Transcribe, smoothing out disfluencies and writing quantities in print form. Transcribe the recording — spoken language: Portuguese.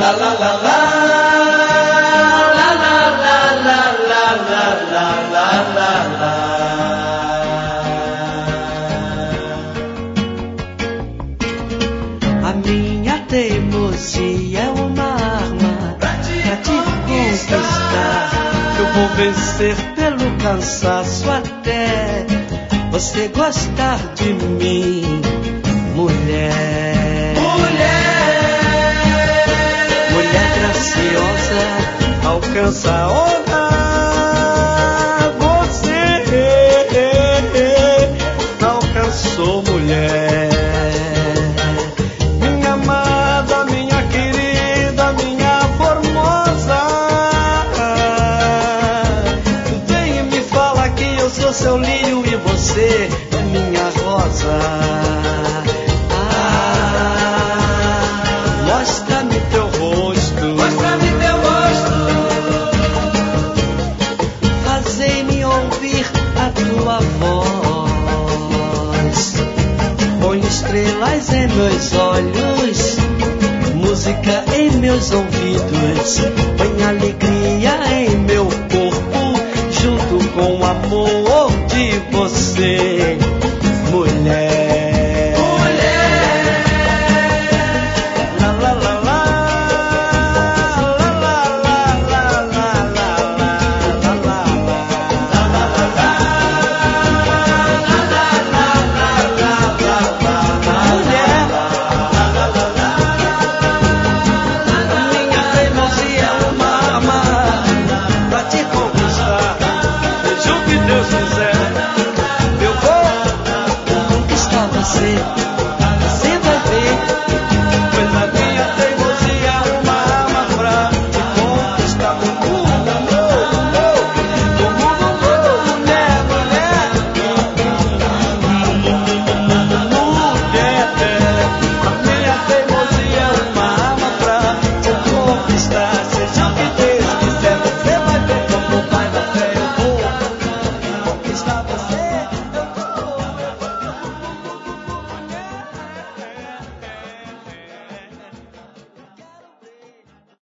A minha teimosia é uma arma pra te conquistar. Eu vou vencer pelo cansaço até você gostar de mim, mulher. Mulher graciosa, alcança a honra. Você alcançou, mulher. Minha amada, minha querida, minha formosa. Vem e me fala que eu sou seu lírio e você é minha rosa. Mostra-me teu rosto, mostra-me teu rosto. Fazei-me ouvir a tua voz. Põe estrelas em meus olhos, música em meus ouvidos. Põe alegria em meu corpo, junto com o amor de você, mulher.